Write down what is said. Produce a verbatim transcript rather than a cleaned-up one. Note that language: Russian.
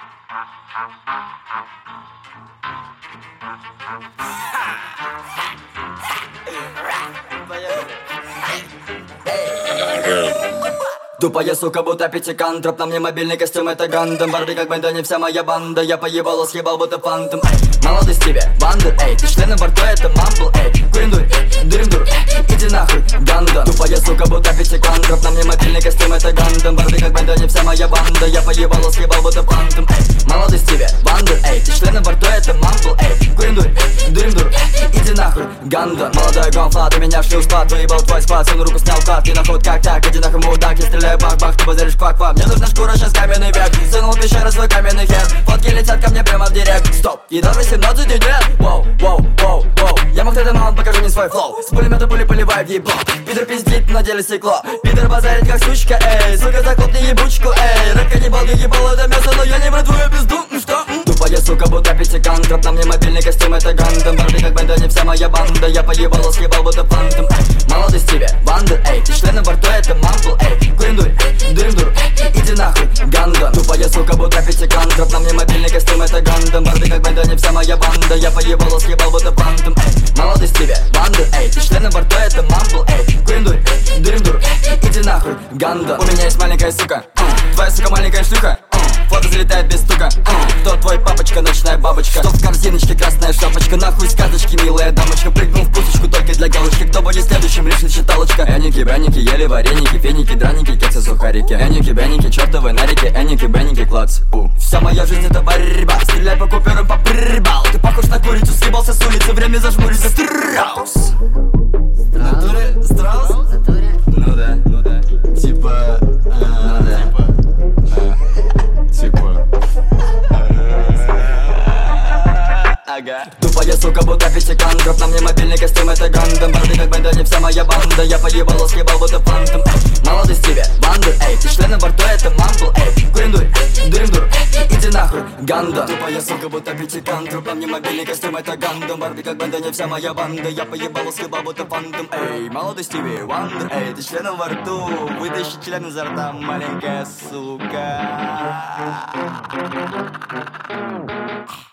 Тупая сука, будто пятикантроп. На мне мобильный костюм, это Гандам. Барби как банда, не вся моя банда. Я поебало съебал, будто фантом. Молодость тебе, банда, эй. Ты член во рту, это мамбл, эй. Курим дурь, дурим дур, иди нахуй, Гандам. Тупая сука, будто пятикантроп. На мне мобильный костюм, это Гандам. Барби как банда, не вся моя банда. Я поебало съебал, будто фантом. Молодость тебе, банда, эй. Ты член во рту, это мамбл, эй. Курим дурь, дурим дур, иди нахуй, Гандам. Молодой гонфла, ты меня в шлюз-пад. Выебал твой спад, всю руку снял кат. И нахуй как так, иди нахуй, мудак, я стреляю. Бах-бах, ты базаришь квак-квак. Мне нужна шкура, сейчас каменный век. Сунул в пещеру свой каменный хер. Фотки летят ко мне прямо в директ. Стоп, едва восемнадцать и нет. Воу, воу, воу, воу. Я мог тогда, но он покажу мне свой флоу. С пулемета пули поливаю в ебло. Пидор пиздит, на деле стекло. Пидор базарит как сучка, эй. Сука, захлопни ебучку, эй. Рэп каннибал, я ебал это мясо, но я не брат твою пизду, ну что? Тупая сука, будто пятикантроп. На мне мобильный костюм, это Гандам. Барби как банда, не вся моя банда. Я поебал, съебал, будто фантом. Молодость тебе, банда, эй. Ты член во рту, это мамбл, эй. Курим дурь, дурим дур, иди нахуй, Гандам. Тупая сука, будто пятикантроп. На мне мобильный костюм, это Гандам. Барби как банда, не вся моя банда. Я поебал, съебал, будто фантом. Молодость тебе, банда, эй. Ты член во рту, это мамбл, эй. Курим дурь, дурим дур, иди нахуй, Гандам. У меня есть маленькая сука, твоя сука маленькая шлюха. Фото залетает без стука. Кто твой папочка, ночная бабочка? Что в корзиночке, красная шапочка? Нахуй сказочки, милая дамочка. Прыгнул в кусочку только для галочки. Кто будет следующим, лишь считалочка. Эники, бэники, ели вареники, феники, драники, кексы, сухарики. Эники, бэники, чертовы нарики, эники, бэники, клац. У. Вся моя жизнь это борьба. Стреляй по куперам, по прибал. Ты похож на курицу, съебался с улицы. Время зажмуриться, страус. Натуре, страус? Ну да, ну да. Типа, ну да. Ага. Тупая сука, будто пятикантроп. На мне мобильный костюм, это Гандам. Барби как банда, не вся моя банда. Я поебал, съебал, будто фантом. Молодость тебе, банда, эй. Ты член во рту, это мамбл, эй. Курим дурь, дурим дур, иди нахуй, Гандам. Тупая сука, будто пятикантроп. На мне мобильный костюм, это Гандам. Барби как банда, не вся моя банда. Я поебал, съебал, будто фантом, эй. Молодость тебе, вандер, эй. Ты член во рту. Вытащи член изо рта, маленькая сука.